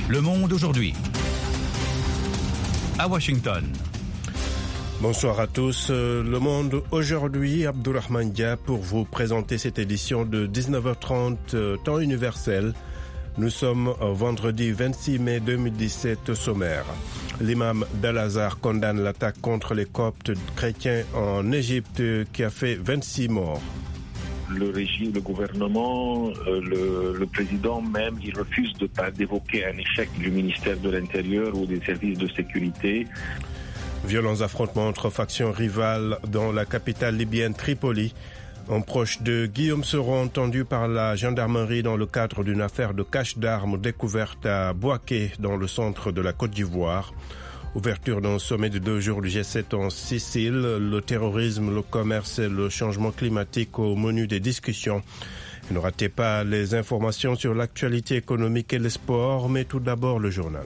Le Monde aujourd'hui. À Washington. Bonsoir à tous. Le Monde aujourd'hui, Abdourahmane Dia pour vous présenter cette édition de 19h30 temps universel. Nous sommes vendredi 26 mai 2017 au sommaire. L'imam d'Al-Azhar condamne l'attaque contre les Coptes chrétiens en Égypte qui a fait 26 morts. Le régime, le gouvernement, le président même, il refuse d'évoquer un échec du ministère de l'Intérieur ou des services de sécurité. Violents affrontements entre factions rivales dans la capitale libyenne Tripoli. Un proche de Guillaume Soro entendu par la gendarmerie dans le cadre d'une affaire de cache d'armes découverte à Bouaké dans le centre de la Côte d'Ivoire. Ouverture d'un sommet de 2 jours du G7 en Sicile, le terrorisme, le commerce et le changement climatique au menu des discussions. Et ne ratez pas les informations sur l'actualité économique et les sports, mais tout d'abord le journal.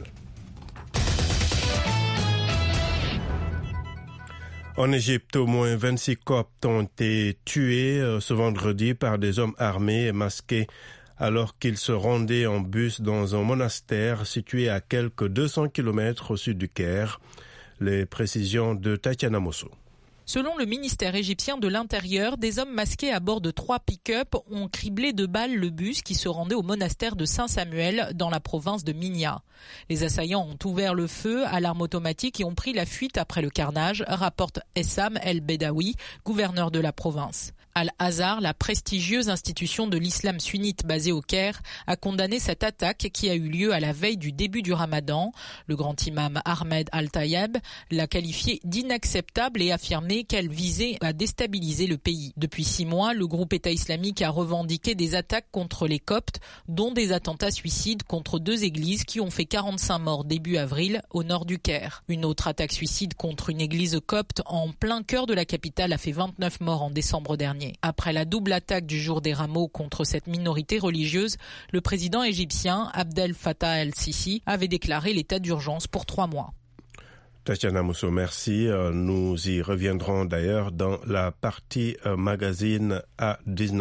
En Égypte, au moins 26 Coptes ont été tués ce vendredi par des hommes armés et masqués alors qu'ils se rendaient en bus dans un monastère situé à quelques 200 km au sud du Caire. Les précisions de Tatiana Mosso. Selon le ministère égyptien de l'Intérieur, des hommes masqués à bord de 3 pick-up ont criblé de balles le bus qui se rendait au monastère de Saint-Samuel dans la province de Minya. Les assaillants ont ouvert le feu à l'arme automatique et ont pris la fuite après le carnage, rapporte Essam El-Bedawi, gouverneur de la province. Al-Azhar, la prestigieuse institution de l'islam sunnite basée au Caire, a condamné cette attaque qui a eu lieu à la veille du début du Ramadan. Le grand imam Ahmed Al-Tayeb l'a qualifiée d'inacceptable et affirmé qu'elle visait à déstabiliser le pays. Depuis 6 mois, le groupe État islamique a revendiqué des attaques contre les Coptes, dont des attentats suicides contre 2 églises qui ont fait 45 morts début avril au nord du Caire. Une autre attaque suicide contre une église copte en plein cœur de la capitale a fait 29 morts en décembre dernier. Après la double attaque du jour des rameaux contre cette minorité religieuse, le président égyptien Abdel Fattah el-Sisi avait déclaré l'état d'urgence pour 3 mois. Tatiana Mosso, merci. Nous y reviendrons d'ailleurs dans la partie magazine à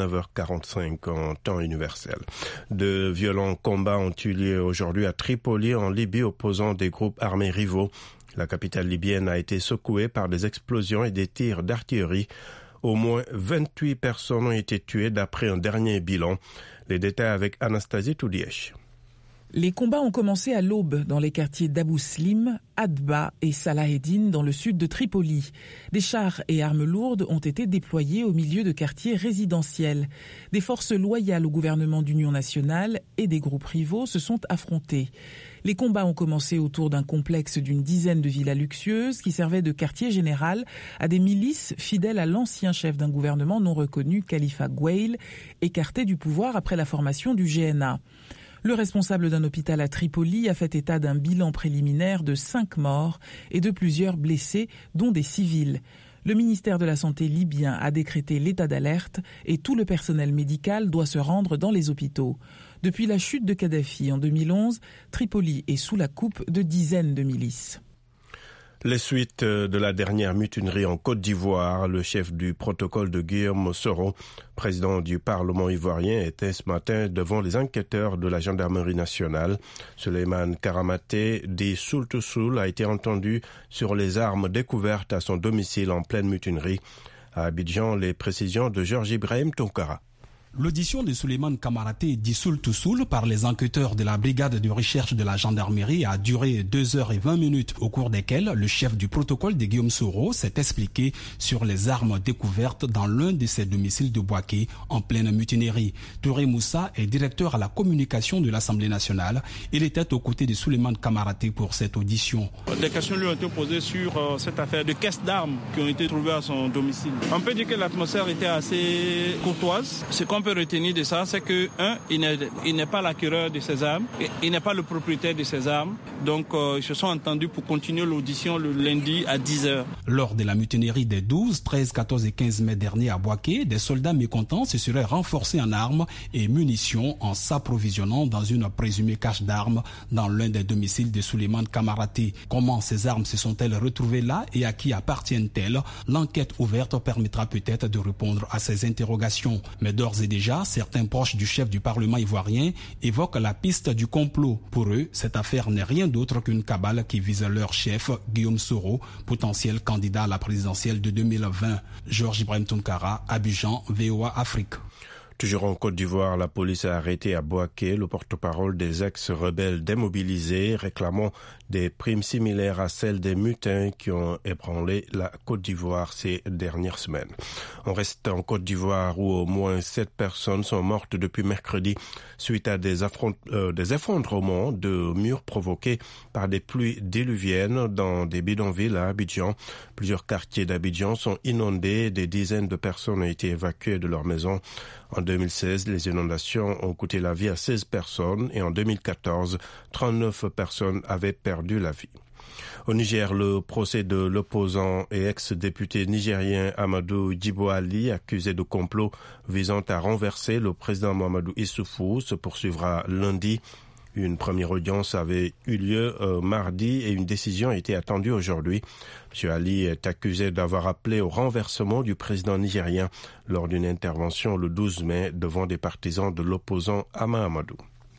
19h45 en temps universel. De violents combats ont eu lieu aujourd'hui à Tripoli, en Libye, opposant des groupes armés rivaux. La capitale libyenne a été secouée par des explosions et des tirs d'artillerie. Au moins 28 personnes ont été tuées d'après un dernier bilan. Les détails avec Anastasie Toudièche. Les combats ont commencé à l'aube dans les quartiers d'Abou Slim, Adba et Salaheddine dans le sud de Tripoli. Des chars et armes lourdes ont été déployés au milieu de quartiers résidentiels. Des forces loyales au gouvernement d'union nationale et des groupes rivaux se sont affrontés. Les combats ont commencé autour d'un complexe d'une dizaine de villas luxueuses qui servaient de quartier général à des milices fidèles à l'ancien chef d'un gouvernement non reconnu, Khalifa Gweil, écarté du pouvoir après la formation du GNA. Le responsable d'un hôpital à Tripoli a fait état d'un bilan préliminaire de 5 morts et de plusieurs blessés, dont des civils. Le ministère de la Santé libyen a décrété l'état d'alerte et tout le personnel médical doit se rendre dans les hôpitaux. Depuis la chute de Kadhafi en 2011, Tripoli est sous la coupe de dizaines de milices. Les suites de la dernière mutinerie en Côte d'Ivoire, le chef du protocole de Guillaume Soro, président du Parlement ivoirien, était ce matin devant les enquêteurs de la gendarmerie nationale. Souleymane Karamaté, dit Soul-to-Soul, a été entendu sur les armes découvertes à son domicile en pleine mutinerie. À Abidjan, les précisions de Georges Ibrahim Tonkara. L'audition de Souleymane Kamaraté dit Soul-to-Soul par les enquêteurs de la brigade de recherche de la gendarmerie a duré 2h20 au cours desquelles le chef du protocole de Guillaume Soro s'est expliqué sur les armes découvertes dans l'un de ses domiciles de Bouaké en pleine mutinerie. Touré Moussa est directeur à la communication de l'Assemblée nationale. Il était aux côtés de Souleymane Kamaraté pour cette audition. Des questions lui ont été posées sur cette affaire de caisses d'armes qui ont été trouvées à son domicile. On peut dire que l'atmosphère était assez courtoise. Ce qu'on peut retenir de ça, c'est que, il n'est pas l'acquéreur de ces armes, il n'est pas le propriétaire de ces armes. Donc, ils se sont entendus pour continuer l'audition le lundi à 10h. Lors de la mutinerie des 12, 13, 14 et 15 mai derniers à Bouaké, des soldats mécontents se seraient renforcés en armes et munitions en s'approvisionnant dans une présumée cache d'armes dans l'un des domiciles de Souleymane Kamaraté. Comment ces armes se sont-elles retrouvées là et à qui appartiennent-elles? L'enquête ouverte permettra peut-être de répondre à ces interrogations. Mais d'ores et déjà, certains proches du chef du Parlement ivoirien évoquent la piste du complot. Pour eux, cette affaire n'est rien d'autre qu'une cabale qui vise leur chef, Guillaume Soro, potentiel candidat à la présidentielle de 2020. Georges Ibrahim Tounkara, Abidjan, VOA Afrique. Toujours en Côte d'Ivoire, la police a arrêté à Bouaké le porte-parole des ex-rebelles démobilisés, réclamant des primes similaires à celles des mutins qui ont ébranlé la Côte d'Ivoire ces dernières semaines. On reste en Côte d'Ivoire où au moins 7 personnes sont mortes depuis mercredi suite à des effondrements de murs provoqués par des pluies diluviennes dans des bidonvilles à Abidjan. Plusieurs quartiers d'Abidjan sont inondés, des dizaines de personnes ont été évacuées de leurs maisons. En 2016, les inondations ont coûté la vie à 16 personnes et en 2014, 39 personnes avaient perdu la vie. Au Niger, le procès de l'opposant et ex-député nigérien Amadou Djibo Ali, accusé de complot visant à renverser le président Mahamadou Issoufou, se poursuivra lundi. Une première audience avait eu lieu mardi et une décision a été attendue aujourd'hui. M. Ali est accusé d'avoir appelé au renversement du président nigérien lors d'une intervention le 12 mai devant des partisans de l'opposant Mahamadou.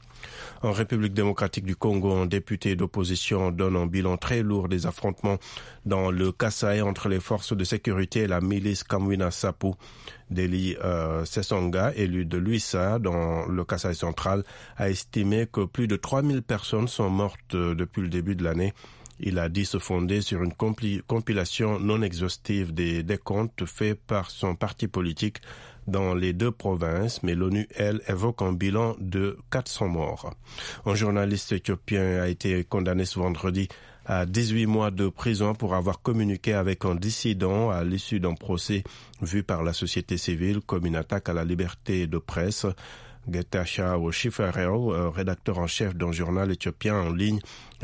En République démocratique du Congo, un député d'opposition donne un bilan très lourd des affrontements dans le Kasaï entre les forces de sécurité et la milice Kamwina Sapu. Deli Sessonga, élu de l'UISA dans le Kasaï central, a estimé que plus de 3000 personnes sont mortes depuis le début de l'année. Il a dit se fonder sur une compilation non exhaustive des décomptes faits par son parti politique dans les deux provinces, mais l'ONU, elle, évoque un bilan de 400 morts. Un journaliste éthiopien a été condamné ce vendredi à 18 mois de prison pour avoir communiqué avec un dissident à l'issue d'un procès vu par la société civile comme une attaque à la liberté de presse. Getachew Shifareo, rédacteur en chef d'un journal éthiopien en ligne,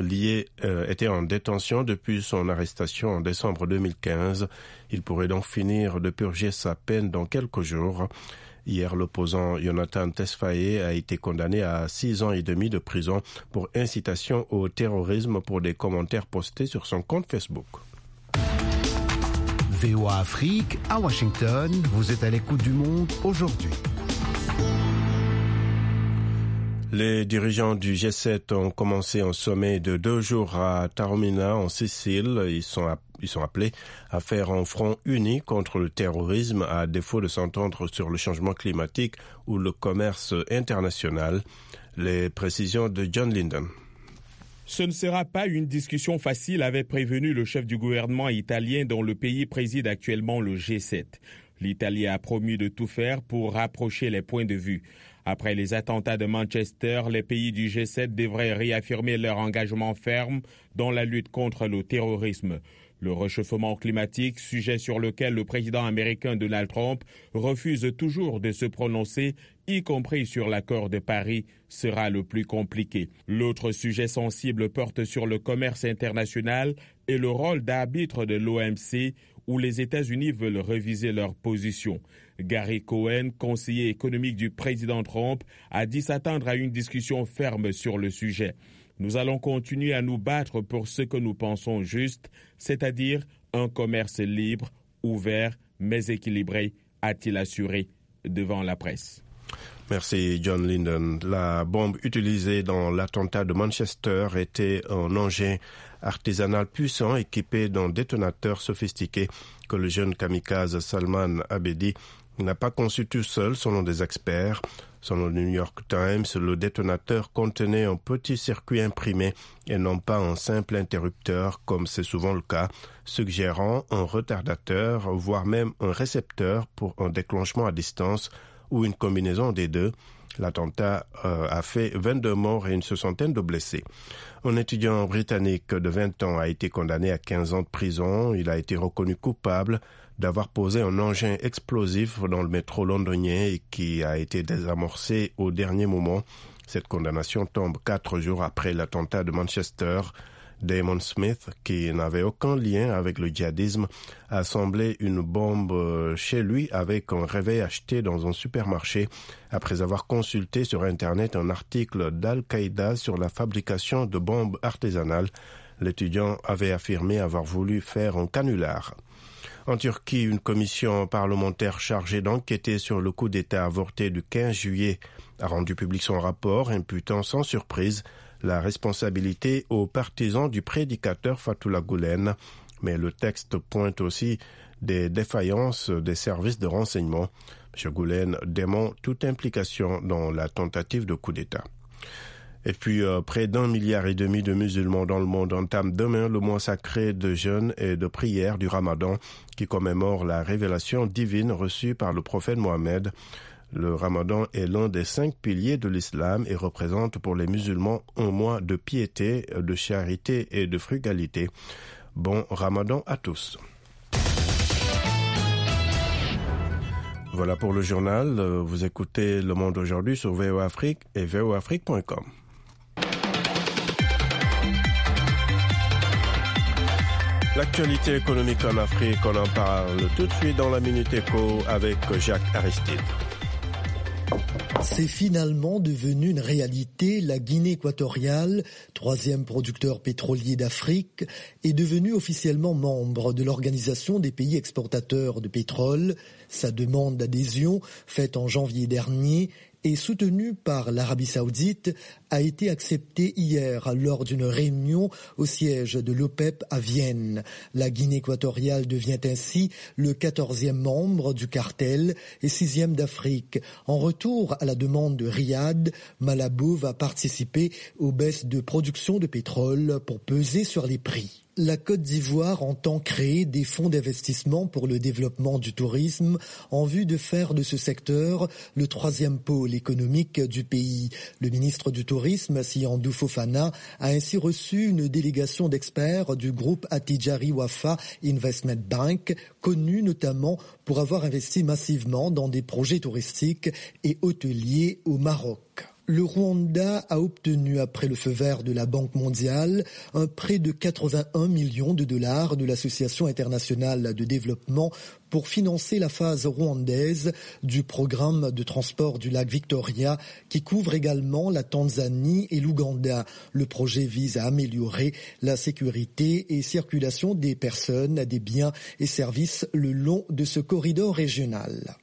était en détention depuis son arrestation en décembre 2015. Il pourrait donc finir de purger sa peine dans quelques jours. Hier, l'opposant Jonathan Tesfaye a été condamné à 6 ans et demi de prison pour incitation au terrorisme pour des commentaires postés sur son compte Facebook. VOA Afrique, à Washington, vous êtes à l'écoute du monde aujourd'hui. Les dirigeants du G7 ont commencé un sommet de 2 jours à Taormina, en Sicile. Ils sont appelés à faire un front uni contre le terrorisme, à défaut de s'entendre sur le changement climatique ou le commerce international. Les précisions de John Linden. Ce ne sera pas une discussion facile, avait prévenu le chef du gouvernement italien dont le pays préside actuellement le G7. L'Italie a promis de tout faire pour rapprocher les points de vue. Après les attentats de Manchester, les pays du G7 devraient réaffirmer leur engagement ferme dans la lutte contre le terrorisme. Le réchauffement climatique, sujet sur lequel le président américain Donald Trump refuse toujours de se prononcer, y compris sur l'accord de Paris, sera le plus compliqué. L'autre sujet sensible porte sur le commerce international et le rôle d'arbitre de l'OMC, où les États-Unis veulent réviser leur position. Gary Cohen, conseiller économique du président Trump, a dit s'attendre à une discussion ferme sur le sujet. Nous allons continuer à nous battre pour ce que nous pensons juste, c'est-à-dire un commerce libre, ouvert, mais équilibré, a-t-il assuré devant la presse. Merci John Linden. La bombe utilisée dans l'attentat de Manchester était un engin artisanal puissant équipé d'un détonateur sophistiqué que le jeune kamikaze Salman Abedi n'a pas conçu tout seul, selon des experts. Selon le New York Times, le détonateur contenait un petit circuit imprimé et non pas un simple interrupteur, comme c'est souvent le cas, suggérant un retardateur, voire même un récepteur pour un déclenchement à distance ou une combinaison des deux. L'attentat a fait 22 morts et une soixantaine de blessés. Un étudiant britannique de 20 ans a été condamné à 15 ans de prison. Il a été reconnu coupable d'avoir posé un engin explosif dans le métro londonien et qui a été désamorcé au dernier moment. Cette condamnation tombe 4 jours après l'attentat de Manchester. Damon Smith, qui n'avait aucun lien avec le djihadisme, a assemblé une bombe chez lui avec un réveil acheté dans un supermarché après avoir consulté sur Internet un article d'Al-Qaïda sur la fabrication de bombes artisanales. L'étudiant avait affirmé avoir voulu faire un canular. En Turquie, une commission parlementaire chargée d'enquêter sur le coup d'État avorté du 15 juillet a rendu public son rapport imputant sans surprise la responsabilité aux partisans du prédicateur Fethullah Gülen. Mais le texte pointe aussi des défaillances des services de renseignement. M. Gülen dément toute implication dans la tentative de coup d'État. Et puis, près d'1,5 milliard de musulmans dans le monde entament demain le mois sacré de jeûne et de prière du Ramadan qui commémore la révélation divine reçue par le prophète Mohammed. Le Ramadan est l'un des 5 piliers de l'islam et représente pour les musulmans un mois de piété, de charité et de frugalité. Bon Ramadan à tous. Voilà pour le journal. Vous écoutez Le Monde aujourd'hui sur VOA Afrique et voaafrique.com. L'actualité économique en Afrique, on en parle tout de suite dans la Minute Éco avec Jacques Aristide. C'est finalement devenu une réalité. La Guinée équatoriale, 3e producteur pétrolier d'Afrique, est devenue officiellement membre de l'Organisation des pays exportateurs de pétrole. Sa demande d'adhésion, faite en janvier dernier, et soutenue par l'Arabie Saoudite, a été acceptée hier lors d'une réunion au siège de l'OPEP à Vienne. La Guinée équatoriale devient ainsi le 14e membre du cartel et 6e d'Afrique. En retour à la demande de Riyad, Malabo va participer aux baisses de production de pétrole pour peser sur les prix. La Côte d'Ivoire entend créer des fonds d'investissement pour le développement du tourisme en vue de faire de ce secteur le 3e pôle économique du pays. Le ministre du Tourisme, Siandou Fofana, a ainsi reçu une délégation d'experts du groupe Attijari Wafa Investment Bank, connu notamment pour avoir investi massivement dans des projets touristiques et hôteliers au Maroc. Le Rwanda a obtenu, après le feu vert de la Banque mondiale, un prêt de 81 millions de dollars de l'Association internationale de développement pour financer la phase rwandaise du programme de transport du lac Victoria qui couvre également la Tanzanie et l'Ouganda. Le projet vise à améliorer la sécurité et circulation des personnes, des biens et services le long de ce corridor régional.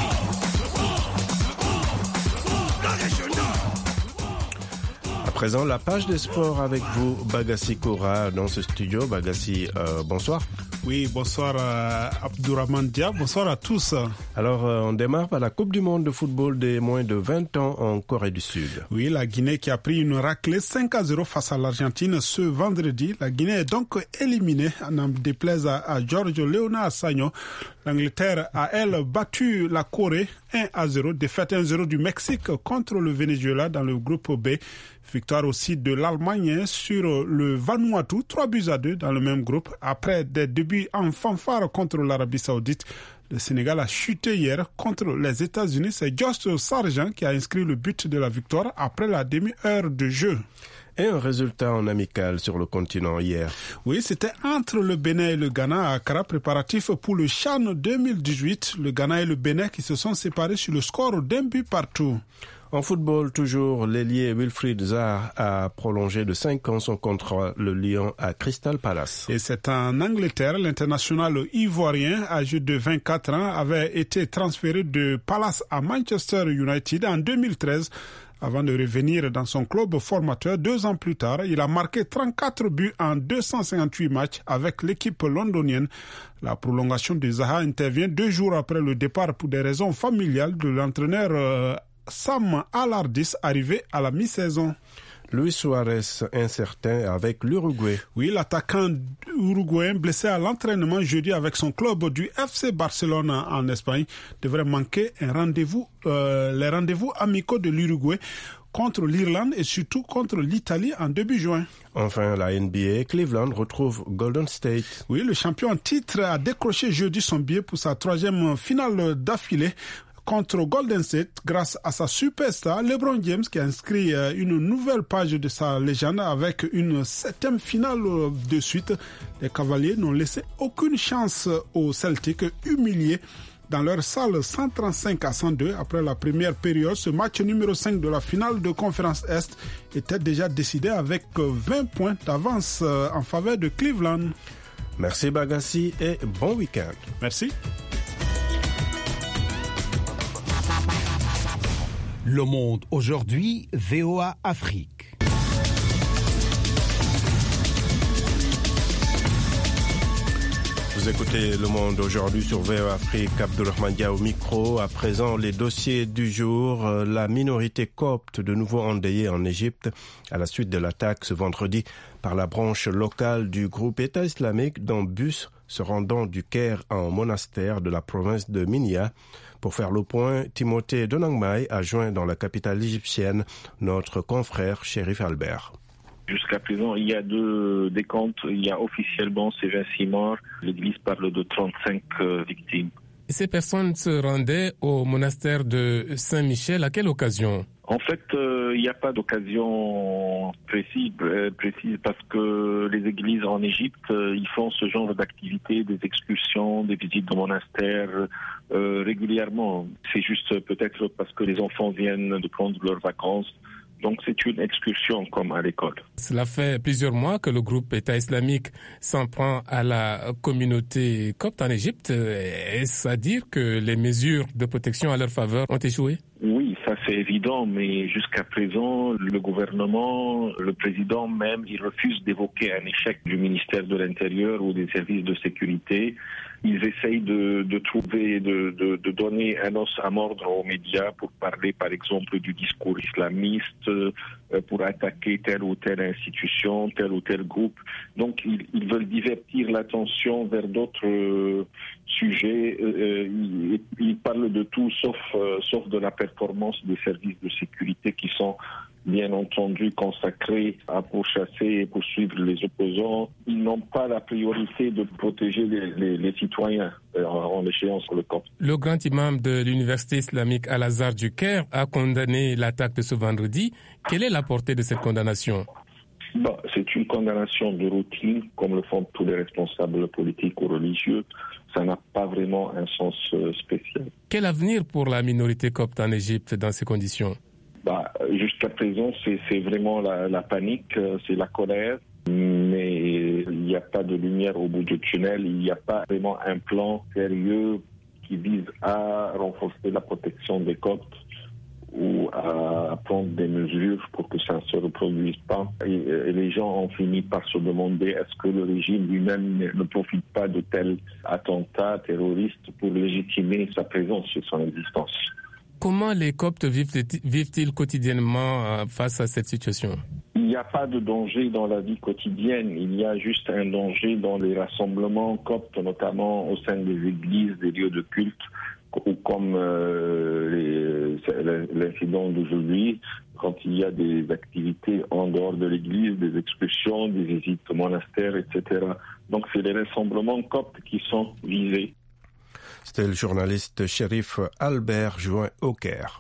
À présent, la page des sports avec vous, Bagassi Koura, dans ce studio. Bagassi, bonsoir. Oui, bonsoir Abdourahmane Dia, bonsoir à tous. Alors, on démarre par la Coupe du monde de football des moins de 20 ans en Corée du Sud. Oui, la Guinée qui a pris une raclée 5-0 face à l'Argentine ce vendredi. La Guinée est donc éliminée, n'en déplaise à Giorgio Leona-Assagno. L'Angleterre a, elle, battu la Corée 1-0, défaite 1-0 du Mexique contre le Venezuela dans le groupe B. Victoire aussi de l'Allemagne sur le Vanuatu, 3-2 dans le même groupe. Après des débuts en fanfare contre l'Arabie Saoudite, le Sénégal a chuté hier contre les États-Unis. C'est Josh Sargent qui a inscrit le but de la victoire après la demi-heure de jeu. Et un résultat en amical sur le continent hier. Oui, c'était entre le Bénin et le Ghana à Accra, préparatif pour le CHAN 2018. Le Ghana et le Bénin qui se sont séparés sur le score d'1 but partout. En football, toujours, l'ailier Wilfried Zaha a prolongé de 5 ans son contrat, le Lyon à Crystal Palace. Et c'est en Angleterre, l'international ivoirien, âgé de 24 ans, avait été transféré de Palace à Manchester United en 2013. Avant de revenir dans son club formateur 2 ans plus tard, il a marqué 34 buts en 258 matchs avec l'équipe londonienne. La prolongation de Zaha intervient 2 jours après le départ pour des raisons familiales de l'entraîneur Sam Allardyce, arrivé à la mi-saison. Luis Suarez incertain avec l'Uruguay. Oui, l'attaquant uruguayen blessé à l'entraînement jeudi avec son club du FC Barcelone en Espagne devrait manquer les rendez-vous amicaux de l'Uruguay contre l'Irlande et surtout contre l'Italie en début juin. Enfin, la NBA, Cleveland retrouve Golden State. Oui, le champion en titre a décroché jeudi son billet pour sa 3e finale d'affilée contre Golden State grâce à sa superstar LeBron James qui a inscrit une nouvelle page de sa légende avec une 7e finale de suite. Les Cavaliers n'ont laissé aucune chance aux Celtics, humiliés dans leur salle 135-102 après la première période. Ce match numéro 5 de la finale de Conférence Est était déjà décidé avec 20 points d'avance en faveur de Cleveland. Merci Bagassi et bon week-end. Merci. Le Monde aujourd'hui, VOA Afrique. Vous écoutez Le Monde aujourd'hui sur VOA Afrique. Abdulrahman Dia au micro. À présent, les dossiers du jour. La minorité copte de nouveau endeuillée en Égypte à la suite de l'attaque ce vendredi par la branche locale du groupe État islamique d'un bus se rendant du Caire en monastère de la province de Minya. Pour faire le point, Timothée Donangmai a joint dans la capitale égyptienne notre confrère Chérif Albert. Jusqu'à présent, il y a deux décomptes. Il y a officiellement ces 26 morts. L'Église parle de 35 victimes. Ces personnes se rendaient au monastère de Saint-Michel. À quelle occasion ? En fait, il n'y a pas d'occasion précise parce que les églises en Égypte, ils font ce genre d'activités, des excursions, des visites de monastères régulièrement. C'est juste peut-être parce que les enfants viennent de prendre leurs vacances. Donc c'est une excursion comme à l'école. Cela fait plusieurs mois que le groupe État islamique s'en prend à la communauté copte en Égypte. Est-ce à dire que les mesures de protection à leur faveur ont échoué ? Oui, ça c'est évident, mais jusqu'à présent, le gouvernement, le président même, il refuse d'évoquer un échec du ministère de l'Intérieur ou des services de sécurité. Ils essayent de trouver, de donner un os à mordre aux médias pour parler, par exemple, du discours islamiste, pour attaquer telle ou telle institution, tel ou tel groupe. Donc, ils veulent divertir l'attention vers d'autres sujets. Ils parlent de tout sauf de la performance des services de sécurité qui sont bien entendu consacrés à pourchasser et poursuivre les opposants. Ils n'ont pas la priorité de protéger les citoyens en échéance sur le camp. Le grand imam de l'université islamique Al-Azhar du Caire a condamné l'attaque de ce vendredi. Quelle est la portée de cette condamnation ? C'est une condamnation de routine, comme le font tous les responsables politiques ou religieux. Ça n'a pas vraiment un sens spécial. Quel avenir pour la minorité copte en Égypte dans ces conditions ? Jusqu'à présent, c'est vraiment la panique, c'est la colère, mais il n'y a pas de lumière au bout du tunnel, il n'y a pas vraiment un plan sérieux qui vise à renforcer la protection des Coptes ou à prendre des mesures pour que ça ne se reproduise pas. Et les gens ont fini par se demander est-ce que le régime lui-même ne profite pas de tels attentats terroristes pour légitimer sa présence et son existence. Comment les Coptes vivent-ils quotidiennement face à cette situation ? Il n'y a pas de danger dans la vie quotidienne, il y a juste un danger dans les rassemblements coptes, notamment au sein des églises, des lieux de culte, ou comme l'incident d'aujourd'hui, quand il y a des activités en dehors de l'église, des excursions, des visites au monastère, etc. Donc c'est les rassemblements coptes qui sont visés. C'était le journaliste Chérif Albert joint au Caire.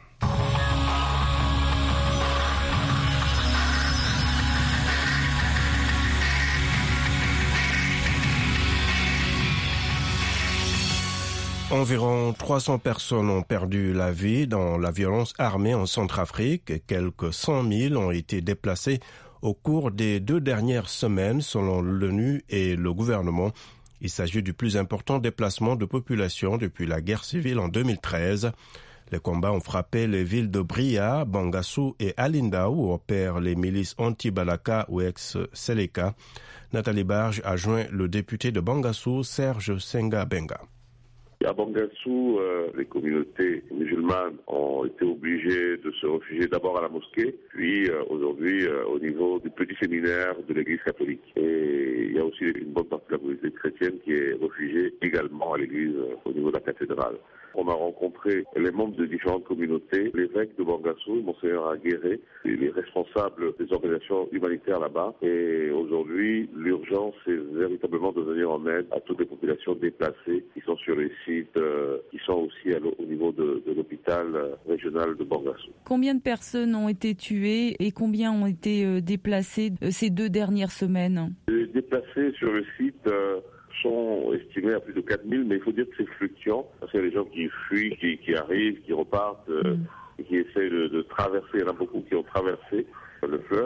Environ 300 personnes ont perdu la vie dans la violence armée en Centrafrique et quelques 100 000 ont été déplacés au cours des 2 dernières semaines selon l'ONU et le gouvernement. Il s'agit du plus important déplacement de population depuis la guerre civile en 2013. Les combats ont frappé les villes de Bria, Bangassou et Alinda où opèrent les milices anti-Balaka ou ex-Seleka. Nathalie Barge a joint le député de Bangassou, Serge Senga-Benga. À Bangassou, les communautés musulmanes ont été obligées de se réfugier d'abord à la mosquée, puis aujourd'hui au niveau du petit séminaire de l'église catholique. Et il y a aussi une bonne partie de la communauté chrétienne qui est réfugiée également à l'église au niveau de la cathédrale. On a rencontré les membres de différentes communautés, l'évêque de Bangassou, Monseigneur Aguéré, les responsables des organisations humanitaires là-bas. Et aujourd'hui, l'urgence est véritablement de venir en aide à toutes les populations déplacées qui sont sur les sites, qui sont aussi au niveau de l'hôpital régional de Bangassou. Combien de personnes ont été tuées et combien ont été déplacées ces 2 dernières semaines ? Les déplacés sur le site sont estimés à plus de 4000, mais il faut dire que c'est fluctuant, parce qu'il y a des gens qui fuient, qui arrivent, qui repartent, et qui essayent de traverser. Il y en a beaucoup qui ont traversé le fleuve.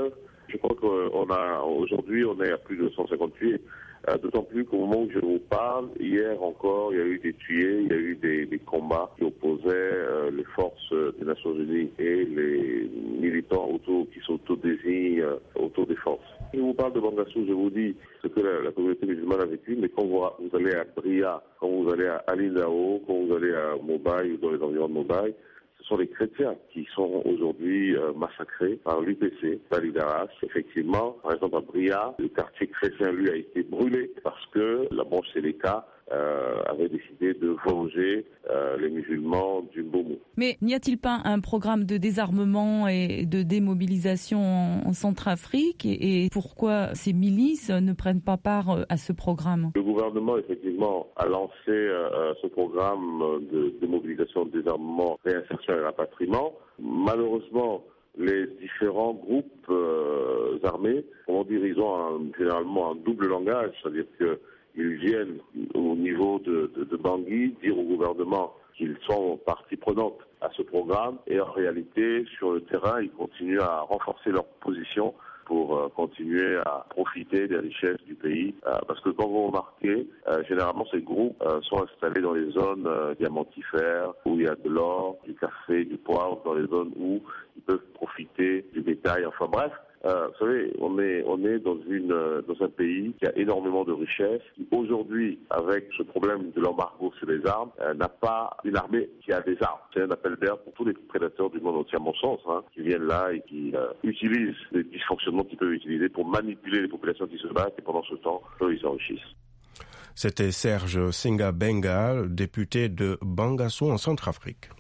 Je crois qu'aujourd'hui, on est à plus de 150 tués. D'autant plus qu'au moment où je vous parle, hier encore, il y a eu des tués, il y a eu des combats qui opposaient les forces des Nations Unies et les militants qui s'autodésignent autodéfense. Je vous parle de Bangassou, je vous dis ce que la communauté musulmane a vécu, mais quand vous allez à Bria, quand vous allez à Alindao, quand vous allez à Mobaye ou dans les environs de Mobaye, ce sont les chrétiens qui sont aujourd'hui massacrés par l'UPC, Validaras. Effectivement, par exemple à Bria, le quartier chrétien, lui, a été brûlé parce que la branche Séléka avait décidé de venger les musulmans du Mbomou. Mais n'y a-t-il pas un programme de désarmement et de démobilisation en Centrafrique et pourquoi ces milices ne prennent pas part à ce programme? Le gouvernement, effectivement, a lancé ce programme de démobilisation, de désarmement, réinsertion et rapatriement. Malheureusement, les différents groupes armés, ils ont généralement un double langage, c'est-à-dire que ils viennent au niveau de Bangui dire au gouvernement qu'ils sont partie prenante à ce programme et en réalité, sur le terrain, ils continuent à renforcer leur position pour continuer à profiter des richesses du pays. Parce que quand vous remarquez, généralement ces groupes sont installés dans les zones diamantifères où il y a de l'or, du café, du poivre, dans les zones où ils peuvent profiter du bétail, enfin bref. Vous savez, on est dans un pays qui a énormément de richesses, qui aujourd'hui, avec ce problème de l'embargo sur les armes, n'a pas une armée qui a des armes. C'est un appel d'air pour tous les prédateurs du monde entier, à mon sens, qui viennent là et qui utilisent les dysfonctionnements qu'ils peuvent utiliser pour manipuler les populations qui se battent et pendant ce temps, eux, ils s'enrichissent. C'était Serge Singa Benga, député de Bangassou en Centrafrique.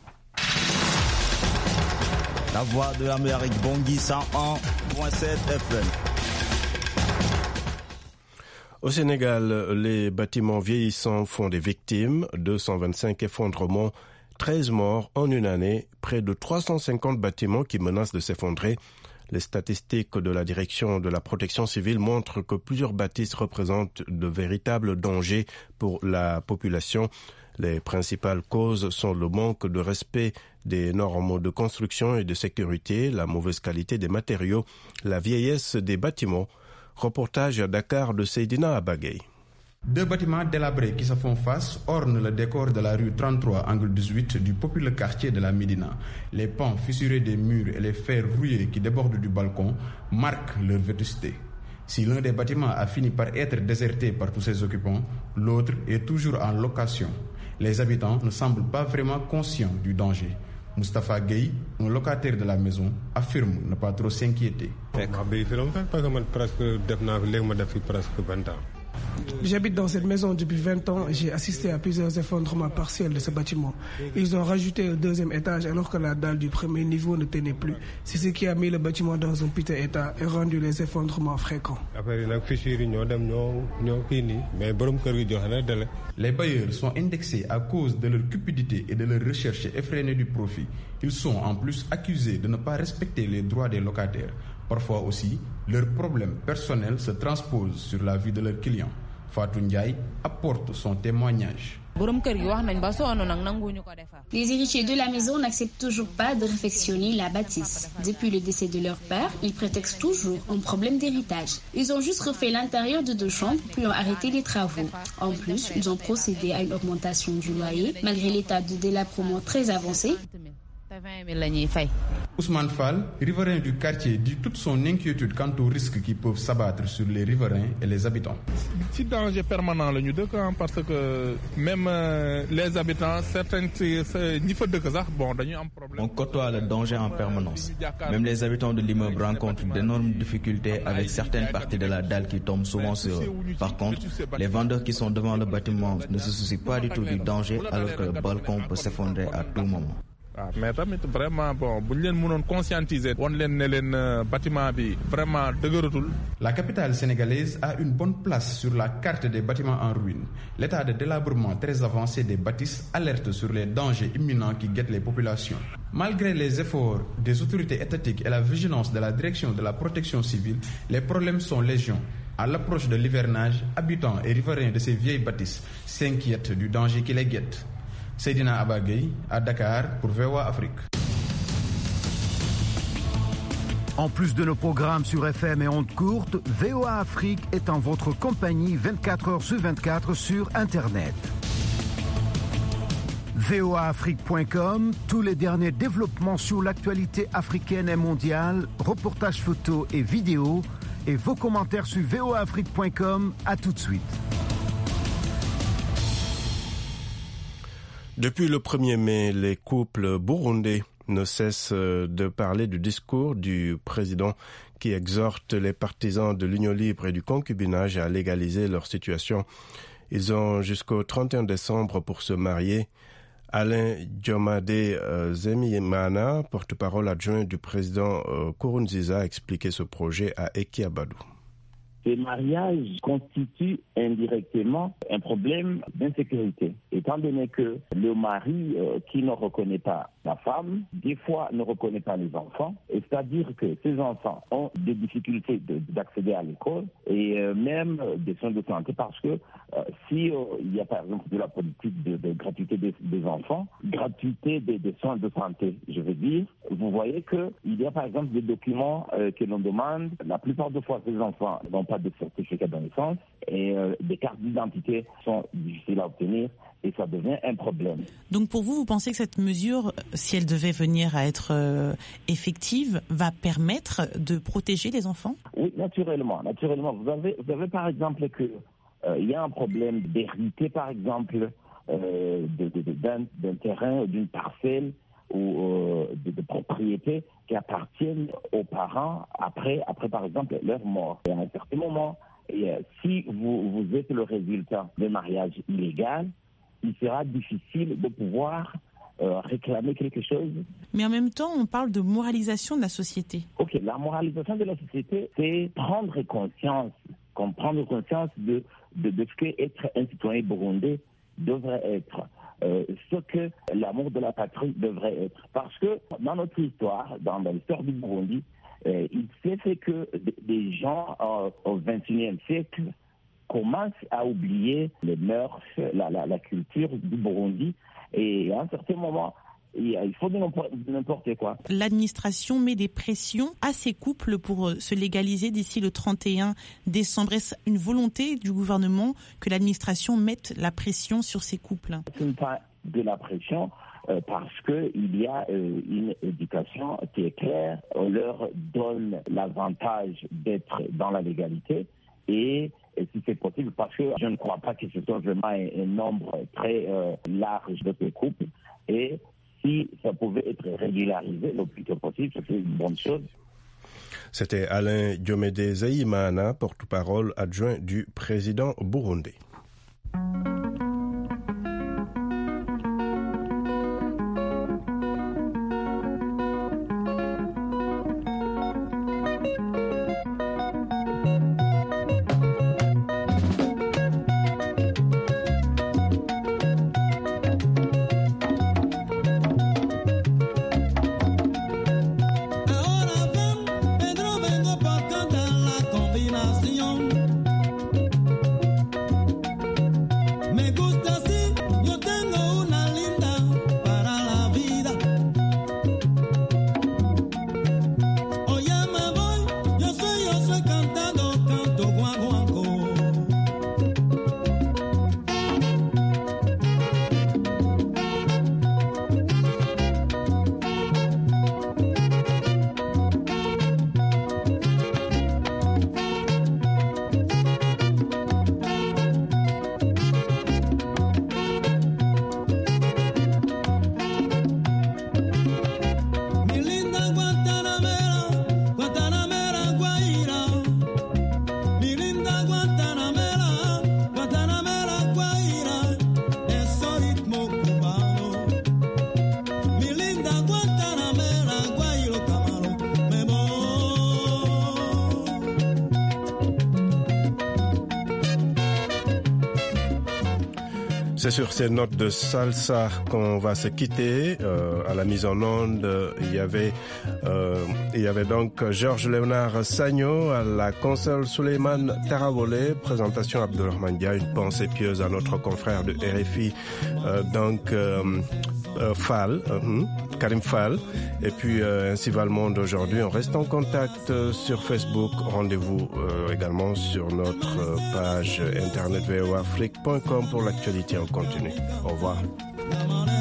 La voix de l'Amérique, Bangui 101.7 FM. Au Sénégal, les bâtiments vieillissants font des victimes. 225 effondrements, 13 morts en une année, près de 350 bâtiments qui menacent de s'effondrer. Les statistiques de la direction de la protection civile montrent que plusieurs bâtisses représentent de véritables dangers pour la population. Les principales causes sont le manque de respect des normes de construction et de sécurité, la mauvaise qualité des matériaux, la vieillesse des bâtiments. Reportage à Dakar de Seydina Abagay. Deux bâtiments délabrés qui se font face ornent le décor de la rue 33, angle 18 du populaire quartier de la Médina. Les pans fissurés des murs et les fers rouillés qui débordent du balcon marquent leur vétusté. Si l'un des bâtiments a fini par être déserté par tous ses occupants, l'autre est toujours en location. Les habitants ne semblent pas vraiment conscients du danger. Moustapha Gueye, un locataire de la maison, affirme ne pas trop s'inquiéter. J'habite dans cette maison depuis 20 ans et j'ai assisté à plusieurs effondrements partiels de ce bâtiment. Ils ont rajouté un deuxième étage alors que la dalle du premier niveau ne tenait plus. C'est ce qui a mis le bâtiment dans un piteux état et rendu les effondrements fréquents. Les bailleurs sont indexés à cause de leur cupidité et de leur recherche effrénée du profit. Ils sont en plus accusés de ne pas respecter les droits des locataires. Parfois aussi, leurs problèmes personnels se transposent sur la vie de leurs clients. Fatou Ndiaye apporte son témoignage. Les héritiers de la maison n'acceptent toujours pas de réfectionner la bâtisse. Depuis le décès de leur père, ils prétextent toujours un problème d'héritage. Ils ont juste refait l'intérieur de 2 chambres puis ont arrêté les travaux. En plus, ils ont procédé à une augmentation du loyer, malgré l'état de délabrement très avancé. Ousmane Fall, riverain du quartier, dit toute son inquiétude quant aux risques qui peuvent s'abattre sur les riverains et les habitants. C'est danger permanent le deux camps parce que même les habitants, certains on côtoie le danger en permanence. Même les habitants de l'immeuble rencontrent d'énormes difficultés avec certaines parties de la dalle qui tombent souvent sur eux. Par contre, les vendeurs qui sont devant le bâtiment ne se soucient pas du tout du danger alors que le balcon peut s'effondrer à tout moment. Mais vraiment conscientiser vraiment. La capitale sénégalaise a une bonne place sur la carte des bâtiments en ruine. L'état de délabrement très avancé des bâtisses alerte sur les dangers imminents qui guettent les populations. Malgré les efforts des autorités étatiques et la vigilance de la direction de la protection civile, les problèmes sont légion. À l'approche de l'hivernage, habitants et riverains de ces vieilles bâtisses s'inquiètent du danger qui les guette. Seydina Abagay à Dakar pour VOA Afrique. En plus de nos programmes sur FM et ondes courtes, VOA Afrique est en votre compagnie 24 heures sur 24 sur Internet. voaafrique.com, tous les derniers développements sur l'actualité africaine et mondiale, reportages photos et vidéos, et vos commentaires sur voaafrique.com. À tout de suite. Depuis le 1er mai, les couples burundais ne cessent de parler du discours du président qui exhorte les partisans de l'union libre et du concubinage à légaliser leur situation. Ils ont jusqu'au 31 décembre pour se marier. Alain Diomade Zemimana, porte-parole adjoint du président Nkurunziza, a expliqué ce projet à Eki Abadou. Ces mariages constituent indirectement un problème d'insécurité, étant donné que le mari qui ne reconnaît pas la femme, des fois ne reconnaît pas les enfants, c'est-à-dire que ces enfants ont des difficultés d'accéder à l'école et même des soins de santé, parce que si il y a par exemple de la politique de gratuité des enfants, gratuité des soins de santé, je veux dire, vous voyez qu'il y a par exemple des documents que l'on demande, la plupart des fois ces enfants n'ont pas de certificat de naissance et des cartes d'identité sont difficiles à obtenir et ça devient un problème. Donc pour vous, vous pensez que cette mesure, si elle devait venir à être effective, va permettre de protéger les enfants? Oui, naturellement. Vous avez par exemple que il y a un problème d'hériter par exemple d'un terrain, d'une parcelle ou de propriétés qui appartiennent aux parents après par exemple leur mort. Et à un certain moment, si vous êtes le résultat d'un mariage illégal, il sera difficile de pouvoir réclamer quelque chose. Mais en même temps, on parle de moralisation de la société. Ok, la moralisation de la société, c'est prendre conscience de ce qu'être un citoyen burundais devrait être. Ce que l'amour de la patrie devrait être. Parce que dans notre histoire, dans l'histoire du Burundi, il s'est fait que des gens au XXIe siècle commencent à oublier les mœurs, la culture du Burundi, et à un certain moment, il faut n'importe quoi. L'administration met des pressions à ces couples pour se légaliser d'ici le 31 décembre. Est-ce une volonté du gouvernement que l'administration mette la pression sur ces couples? Ce n'est pas de la pression parce qu'il y a une éducation qui est claire. On leur donne l'avantage d'être dans la légalité et si c'est possible, parce que je ne crois pas que ce soit vraiment un nombre très large de ces couples, et si ça pouvait être régularisé le plus tôt possible, c'est une bonne chose. C'était Alain Diomede Zemimana, porte-parole adjoint du président burundais. C'est sur ces notes de salsa qu'on va se quitter. À la mise en onde, il y avait donc Georges Léonard Sagno, à la console Souleymane Tarawole, présentation Abdourahmane Dia, une pensée pieuse à notre confrère de RFI. Karim Fall. Et puis ainsi va le monde aujourd'hui. On reste en contact sur Facebook. Rendez-vous également sur notre page internet voafrique.com pour l'actualité en continu. Au revoir.